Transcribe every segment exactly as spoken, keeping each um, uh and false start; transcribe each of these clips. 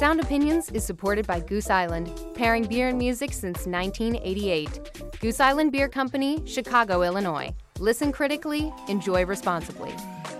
Sound Opinions is supported by Goose Island, pairing beer and music since nineteen eighty-eight. Goose Island Beer Company, Chicago, Illinois. Listen critically, enjoy responsibly.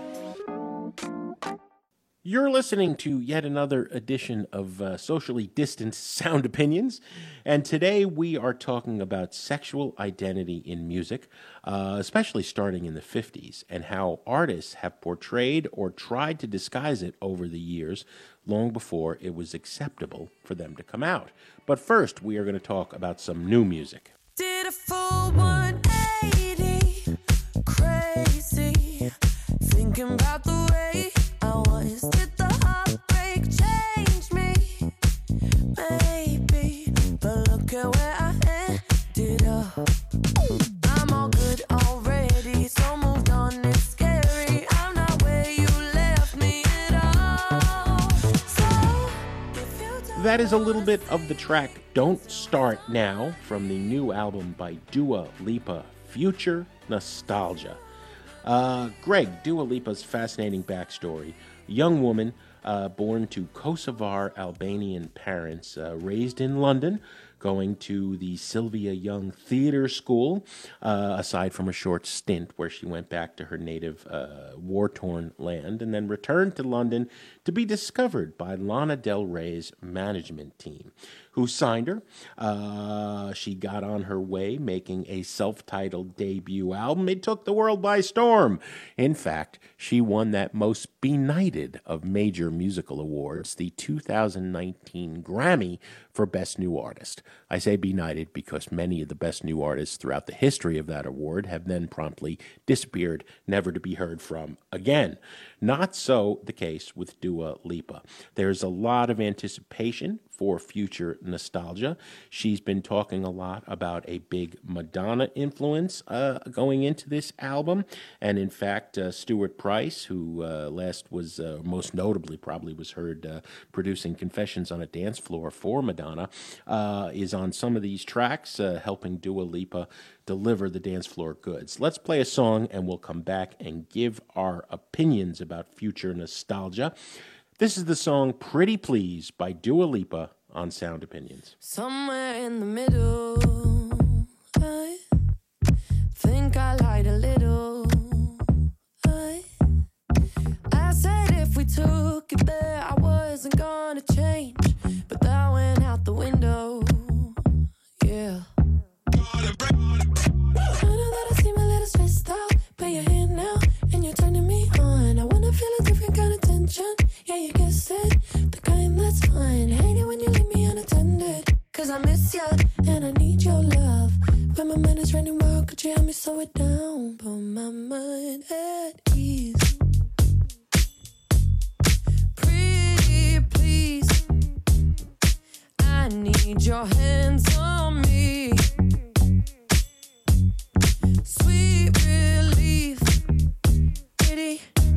You're listening to yet another edition of uh, Socially Distanced Sound Opinions, and today we are talking about sexual identity in music, uh, especially starting in the fifties, and how artists have portrayed or tried to disguise it over the years, long before it was acceptable for them to come out. But first, we are going to talk about some new music. Did a full one eighty, crazy, thinking about the way I was. Did the heartbreak change me? Maybe, but look at where I ended up. I'm all good already, so moved on, it's scary. I'm not where you left me at all. So, if you don't That is a little bit of the track Don't Start Now from the new album by Dua Lipa, Future Nostalgia. Uh, Greg, Dua Lipa's fascinating backstory. Young woman uh, born to Kosovar Albanian parents, uh, raised in London, going to the Sylvia Young Theatre School, uh, aside from a short stint where she went back to her native uh, war-torn land, and then returned to London to be discovered by Lana Del Rey's management team, who signed her. Uh, she got on her way, making a self-titled debut album. It took the world by storm. In fact, she won that most benighted of major musical awards, the two thousand nineteen Grammy for Best New Artist. I say benighted because many of the best new artists throughout the history of that award have then promptly disappeared, never to be heard from again. Not so the case with Dua Lipa. There's a lot of anticipation for future nostalgia. She's been talking a lot about a big Madonna influence uh, going into this album. And in fact, uh, Stuart Price, who uh, last was, uh, most notably probably was heard uh, producing Confessions on a Dance Floor for Madonna, uh, is on some of these tracks, uh, helping Dua Lipa deliver the dance floor goods. Let's play a song and we'll come back and give our opinions about future nostalgia. This is the song Pretty Please by Dua Lipa on Sound Opinions. somewhere in the middle, I think I lied a little. I, I said if we took it there, I wasn't gonna change, but that went out the window. Yeah. I know that I seem a little stressed out, but you're here now and you're turning me on. I wanna feel a different kind of tension. Yeah, you guessed it, the kind that's fine. Hate it when you leave me unattended, cause I miss ya and I need your love. When my mind is running wild, could you help me slow it down? Put my mind at ease. Pretty please, I need your hands on me. Sweet relief, pretty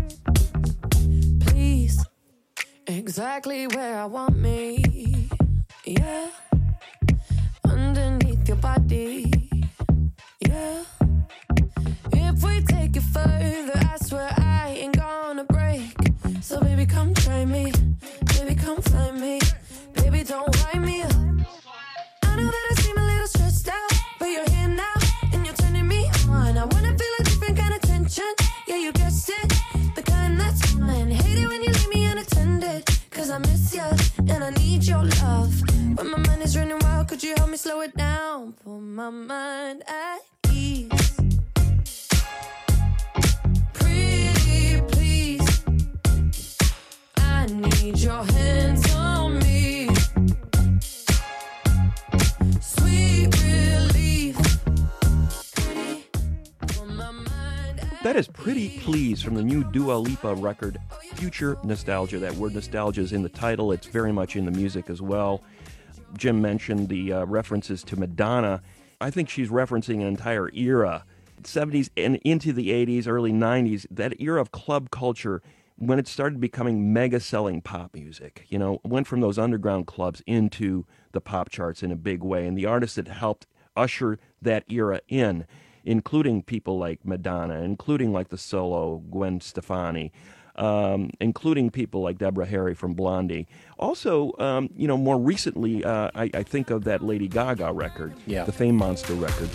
please, exactly where I want me. Yeah, underneath your body. Yeah, if we take it further, I swear I ain't gonna break. So baby, come try me. Baby, come find me. Baby, don't wind me up. I know that I seem a little stressed out, but you're here now and you're turning me on. I wanna feel a different kind of tension. Yeah, you guessed it, the kind that's fine. Hate it when you leave me unattended, cause I miss ya and I need your love. When my mind is running wild, could you help me slow it down? Put my mind at ease. Pretty please, I need your hands on me. Sweet relief, pretty, put my mind at That is Pretty Please from the new Dua Lipa record, Future Nostalgia. That word nostalgia is in the title. It's very much in the music as well. Jim mentioned the uh, references to Madonna. I think she's referencing an entire era, seventies and into the eighties, early nineties, that era of club culture when it started becoming mega-selling pop music. You know, went from those underground clubs into the pop charts in a big way. And the artists that helped usher that era in, including people like Madonna, including like the solo Gwen Stefani, um, including people like Deborah Harry from Blondie. Also, um, you know, more recently, uh, I, I think of that Lady Gaga record, Yeah. the Fame Monster record.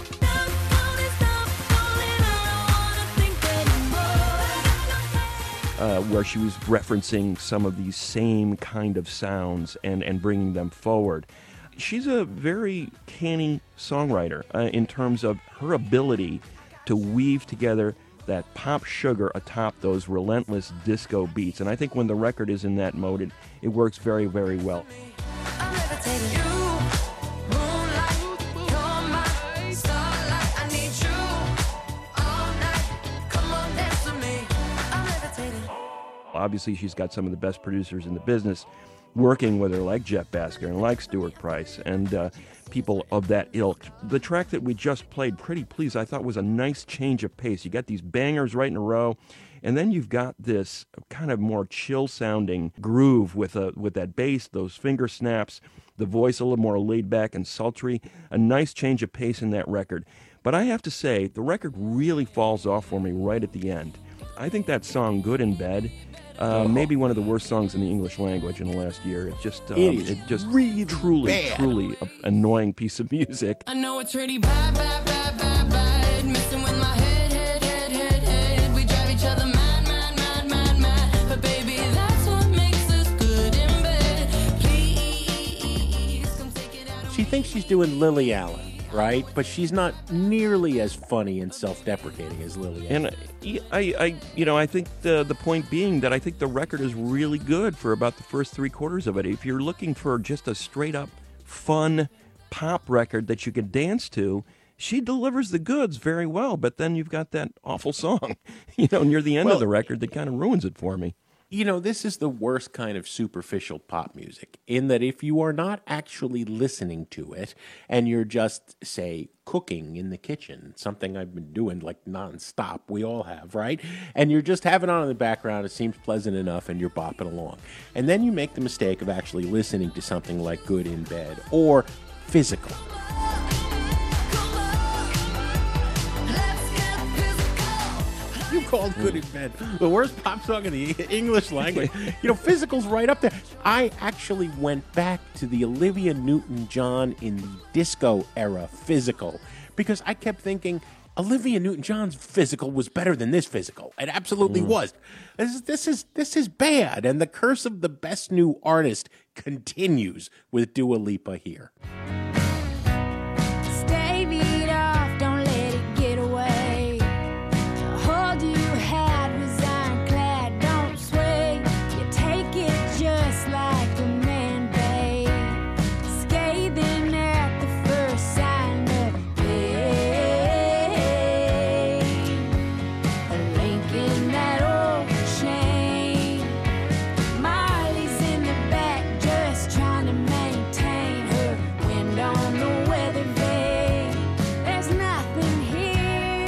Uh, where she was referencing some of these same kind of sounds and, and bringing them forward. She's a very canny songwriter uh, in terms of her ability to weave together that pop sugar atop those relentless disco beats. And I think when the record is in that mode, it, it works very, very well. I'm levitating. You, moonlight, you're my starlight. I need you all night. Come on, dance with me. I'm levitating. Obviously, she's got some of the best producers in the business working with her, like Jeff Basker and like Stuart Price and uh, people of that ilk. The track that we just played, Pretty Please, I thought was a nice change of pace. You got these bangers right in a row, and then you've got this kind of more chill-sounding groove with a with that bass, those finger snaps, the voice a little more laid back and sultry. A nice change of pace in that record. But I have to say, the record really falls off for me right at the end. I think that song, Good in Bed, Uh, maybe one of the worst songs in the English language in the last year. It's just, um, It is it just really truly, bad. truly an annoying piece of music. I know it's really bad, bad, bad, bad, bad. Messing with my head, head, head, head, head. We drive each other mad, mad, mad, mad, mad. But baby, that's what makes us good in bed. Please, come take it out. She thinks she's doing Lily Allen, right? But she's not nearly as funny and self-deprecating as Lily Allen. And I, I, you know, I think the the point being that I think the record is really good for about the first three quarters of it. If you're looking for just a straight up fun pop record that you could dance to, she delivers the goods very well. But then you've got that awful song, you know, near the end Well, of the record that kind of ruins it for me. You know, this is the worst kind of superficial pop music, in that if you are not actually listening to it and you're just, say, cooking in the kitchen, something I've been doing like nonstop, we all have, right? And you're just having it on in the background, it seems pleasant enough, and you're bopping along. And then you make the mistake of actually listening to something like Good in Bed or Physical. You called Good in Bed the worst pop song in the English language. You know, Physical's right up there. I actually went back to the Olivia Newton-John in the disco era Physical because I kept thinking Olivia Newton-John's Physical was better than this Physical. It absolutely was. This is, this is this is bad, and the curse of the best new artist continues with Dua Lipa here. Stave it off, don't let it get away. The hold you had was ironclad, don't sway. You take it just like a man, babe. Scathing at the first sign of pain. A link in that old chain. Molly's in the back just trying to maintain her wind on the weather vane. There's nothing here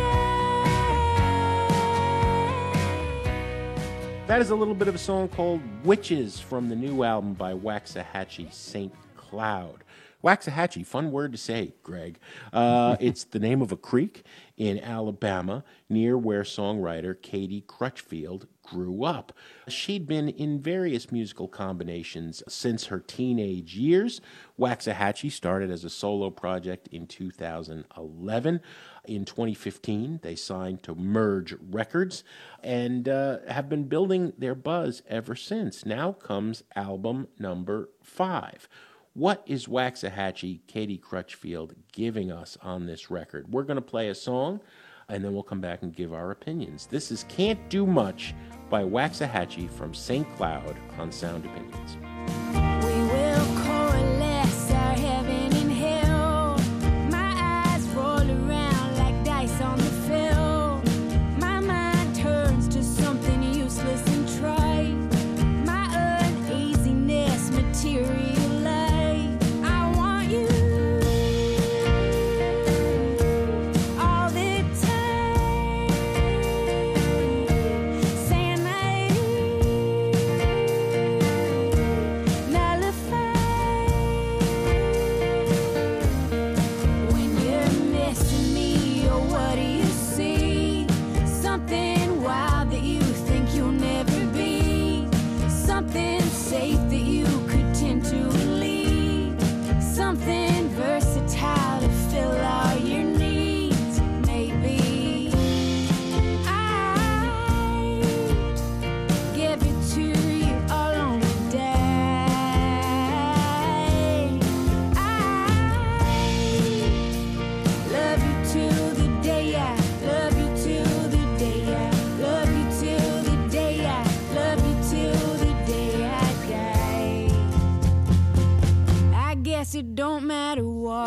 today. That is a little bit of a song called Witches from the new album by Waxahachie Saint Cloud. Waxahachie, fun word to say, Greg. Uh, it's the name of a creek in Alabama near where songwriter Katie Crutchfield grew up. She'd been in various musical combinations since her teenage years. Waxahachie started as a solo project in two thousand eleven. In twenty fifteen, they signed to Merge Records and uh, have been building their buzz ever since. Now comes album number five. What is Waxahachie, Katie Crutchfield, giving us on this record? We're going to play a song, and then we'll come back and give our opinions. This is Can't Do Much by Waxahachie from Saint Cloud on Sound Opinions. We will coalesce our heaven and hell. My eyes roll around like dice on the field. My mind turns to something useless and trite. My uneasiness materialize. I want you all the time. Saying that don't matter what.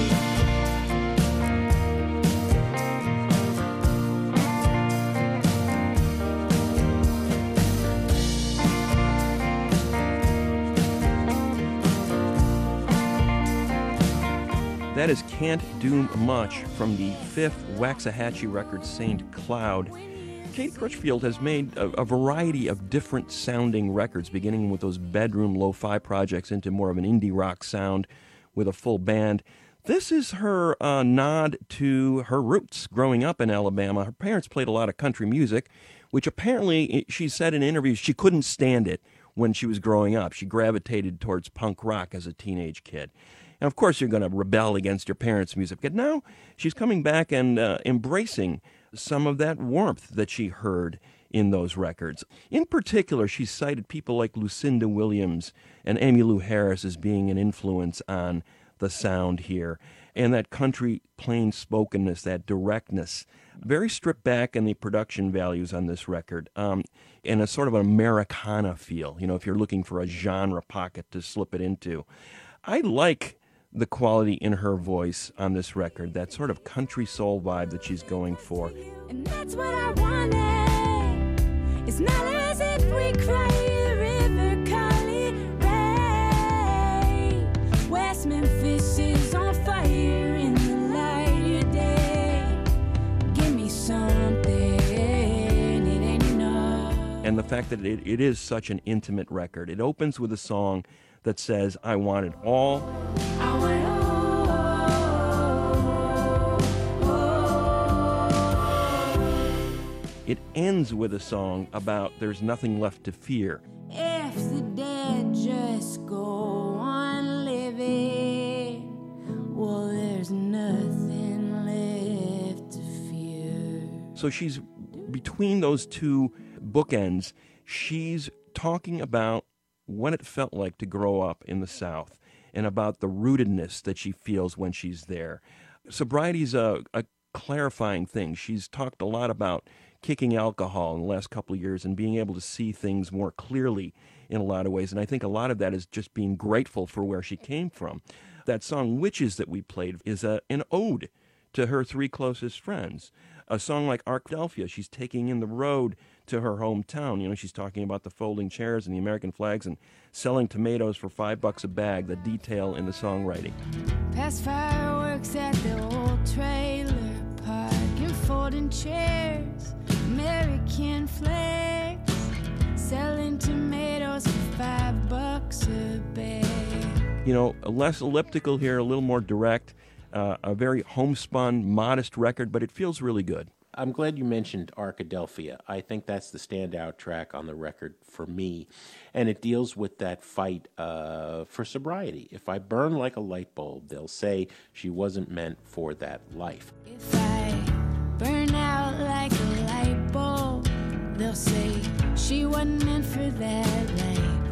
That is Can't Do Much from the fifth Waxahachie record, Saint Cloud. Katie Crutchfield has made a, a variety of different sounding records, beginning with those bedroom lo-fi projects into more of an indie rock sound with a full band. This is her uh, nod to her roots growing up in Alabama. Her parents played a lot of country music, which apparently, she said in interviews, she couldn't stand it when she was growing up. She gravitated towards punk rock as a teenage kid. And of course, you're going to rebel against your parents' music. But now she's coming back and uh, embracing some of that warmth that she heard in those records. In particular, she cited people like Lucinda Williams and Emmylou Harris as being an influence on the sound here. And that country plain-spokenness, that directness, very stripped back in the production values on this record, um, and a sort of an Americana feel, you know, if you're looking for a genre pocket to slip it into. I like the quality in her voice on this record, that sort of country soul vibe that she's going for. And that's what I wanted. It's not as if we cry a river, Collie Ray. West Memphis is on fire in the light of day. Give me something, it ain't enough. And the fact that it, it is such an intimate record. It opens with a song that says, I want it all. I want it all. It ends with a song about there's nothing left to fear. If the dead just go on living, well, there's nothing left to fear. So she's between those two bookends. She's talking about what it felt like to grow up in the South and about the rootedness that she feels when she's there. Sobriety's a, a clarifying thing. She's talked a lot about kicking alcohol in the last couple of years and being able to see things more clearly in a lot of ways. And I think a lot of that is just being grateful for where she came from. That song, Witches, that we played is a, an ode to her three closest friends. A song like Arkadelphia, she's taking in the road to her hometown. You know, she's talking about the folding chairs and the American flags and selling tomatoes for five bucks a bag, the detail in the songwriting. Past fireworks at the old trailer park and folding chairs, American flags, selling tomatoes for five bucks a bag. You know, less elliptical here, a little more direct, uh, a very homespun, modest record, but it feels really good. I'm glad you mentioned Arkadelphia. I think that's the standout track on the record for me. And it deals with that fight uh, for sobriety. If I burn like a light bulb, they'll say she wasn't meant for that life. If I burn out like a light bulb, they'll say she wasn't meant for that life.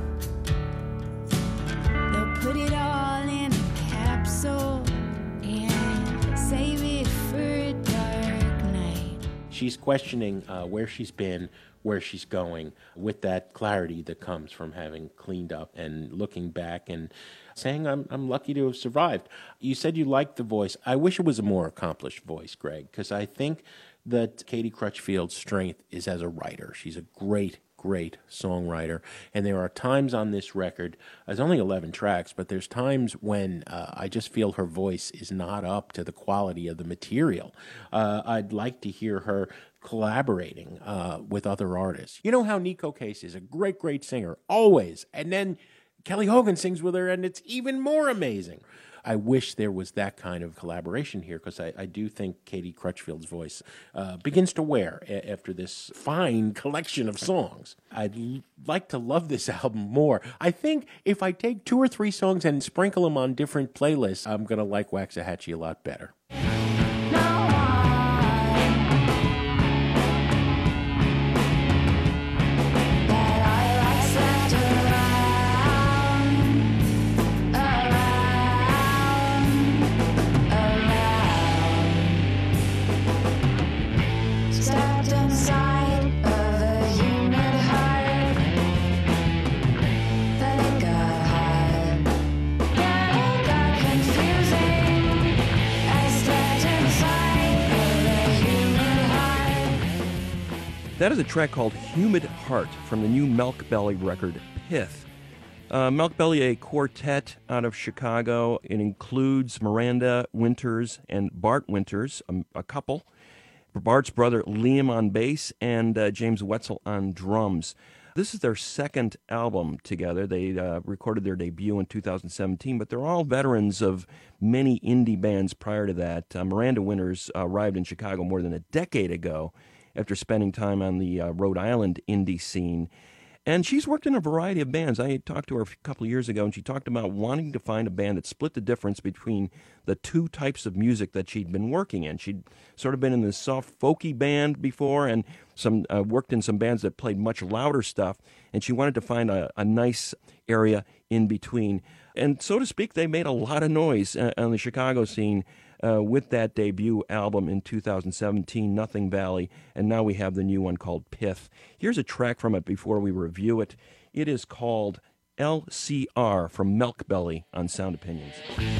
They'll put it all in a capsule and save it for a dark night. She's questioning uh, where she's been, where she's going, with that clarity that comes from having cleaned up and looking back and saying, I'm, I'm lucky to have survived. You said you liked the voice. I wish it was a more accomplished voice, Greg, because I think that Katie Crutchfield's strength is as a writer. She's a great, great songwriter. And there are times on this record, there's only eleven tracks, but there's times when uh, I just feel her voice is not up to the quality of the material. Uh, I'd like to hear her collaborating uh, with other artists. You know how Nico Case is a great, great singer, always. And then Kelly Hogan sings with her, and it's even more amazing. I wish there was that kind of collaboration here, because I, I do think Katie Crutchfield's voice uh, begins to wear a- after this fine collection of songs. I'd l- like to love this album more. I think if I take two or three songs and sprinkle them on different playlists, I'm going to like Waxahachie a lot better. Control. That is a track called Humid Heart from the new Milk Belly record, Pith. Uh, Milk Belly, a quartet out of Chicago. It includes Miranda Winters and Bart Winters, a, a couple. Bart's brother Liam on bass and uh, James Wetzel on drums. This is their second album together. They uh, recorded their debut in two thousand seventeen, but they're all veterans of many indie bands prior to that. Uh, Miranda Winters uh, arrived in Chicago more than a decade ago after spending time on the uh, Rhode Island indie scene. And she's worked in a variety of bands. I talked to her a couple of years ago, and she talked about wanting to find a band that split the difference between the two types of music that she'd been working in. She'd sort of been in this soft, folky band before and some uh, worked in some bands that played much louder stuff, and she wanted to find a, a nice area in between. And so to speak, they made a lot of noise uh, on the Chicago scene Uh, with that debut album in two thousand seventeen, Nothing Valley, and now we have the new one called Pith. Here's a track from it before we review it. It is called L C R from Milk Belly on Sound Opinions.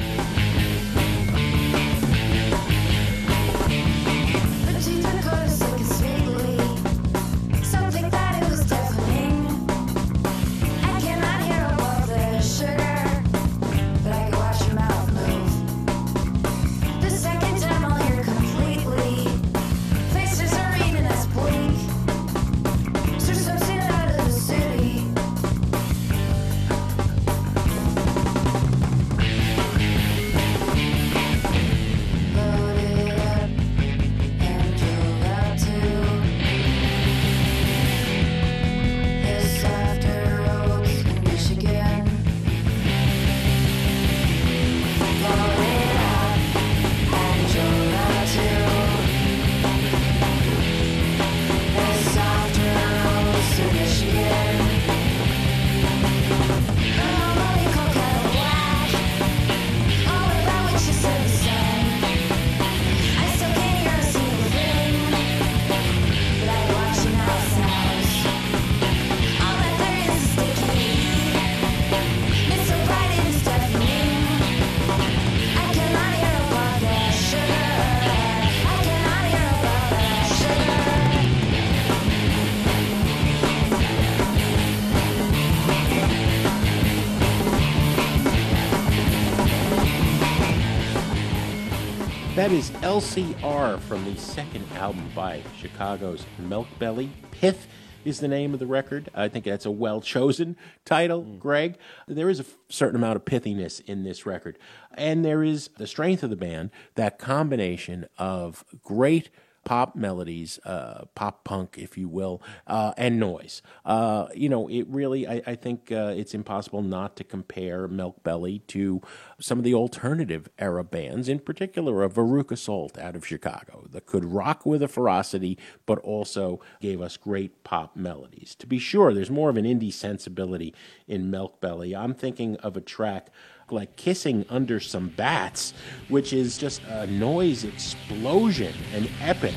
That is L C R from the second album by Chicago's Milk Belly. Pith is the name of the record. I think that's a well-chosen title, mm. Greg. There is a f- certain amount of pithiness in this record. And there is the strength of the band, that combination of great pop melodies, uh, pop punk, if you will, uh, and noise. Uh, you know, it really, I, I think uh, it's impossible not to compare Milk Belly to some of the alternative era bands, in particular a Veruca Salt out of Chicago, that could rock with a ferocity, but also gave us great pop melodies. To be sure, there's more of an indie sensibility in Milk Belly. I'm thinking of a track like Kissing Under Some Bats, which is just a noise explosion, an epic.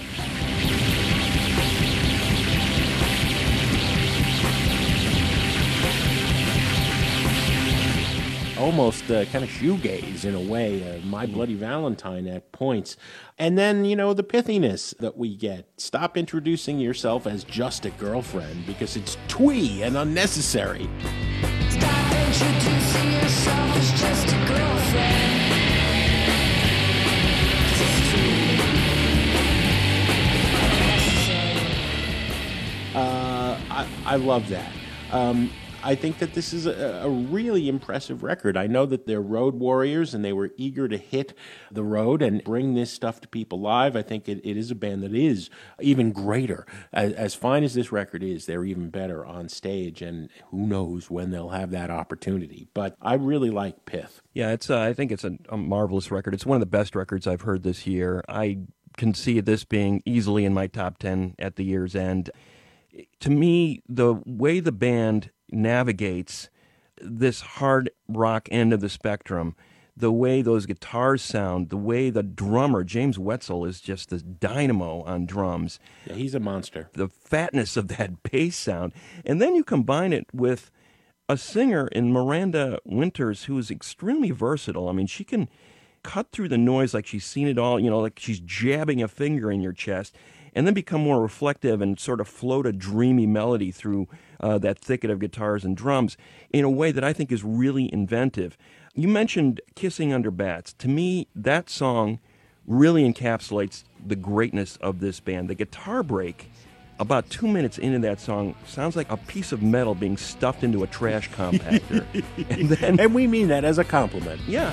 Almost uh, kind of shoegaze in a way, uh, My Bloody Valentine at points. And then, you know, the pithiness that we get. Stop introducing yourself as just a girlfriend because it's twee and unnecessary. Stop introducing yourself as just a girlfriend. Uh, I, I love that. Um, I think that this is a, a really impressive record. I know that they're road warriors and they were eager to hit the road and bring this stuff to people live. I think it, it is a band that is even greater. As, as fine as this record is, they're even better on stage, and who knows when they'll have that opportunity. But I really like Pith. Yeah, it's. Uh, I think it's a, a marvelous record. It's one of the best records I've heard this year. I can see this being easily in my top ten at the year's end. To me, the way the band navigates this hard rock end of the spectrum, the way those guitars sound, the way the drummer, James Wetzel, is just this dynamo on drums. Yeah, he's a monster. The fatness of that bass sound. And then you combine it with a singer in Miranda Winters who is extremely versatile. I mean, she can cut through the noise like she's seen it all, you know, like she's jabbing a finger in your chest. and then become more reflective and sort of float a dreamy melody through uh, that thicket of guitars and drums in a way that I think is really inventive. You mentioned Kissing Under Bats. To me, that song really encapsulates the greatness of this band. The guitar break, about two minutes into that song, sounds like a piece of metal being stuffed into a trash compactor. and, then, and we mean that as a compliment. Yeah.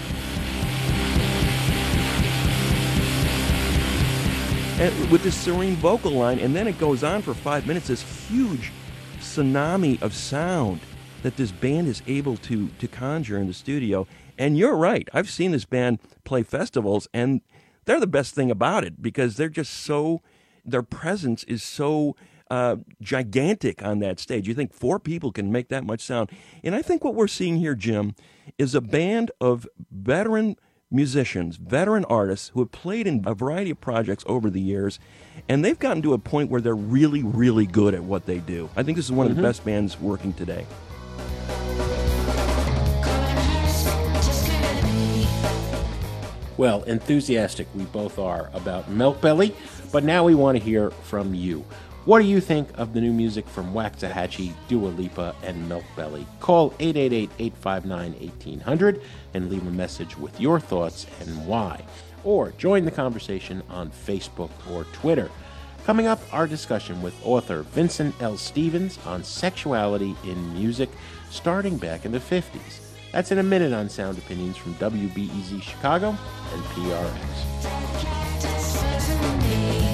And with this serene vocal line, and then it goes on for five minutes, this huge tsunami of sound that this band is able to to conjure in the studio. And you're right. I've seen this band play festivals, and they're the best thing about it because they're just so, their presence is so uh, gigantic on that stage. You think four people can make that much sound. And I think what we're seeing here, Jim, is a band of veteran musicians, veteran artists who have played in a variety of projects over the years, and they've gotten to a point where they're really, really good at what they do. I think this is one mm-hmm. of the best bands working today. Well, enthusiastic we both are about Milkbelly, but now we want to hear from you. What do you think of the new music from Waxahachie, Dua Lipa, and Milkbelly? Call eight eight eight, eight five nine, one eight hundred and leave a message with your thoughts and why. Or join the conversation on Facebook or Twitter. Coming up, our discussion with author Vincent L. Stevens on sexuality in music starting back in the fifties. That's in a minute on Sound Opinions from W B E Z Chicago and P R X.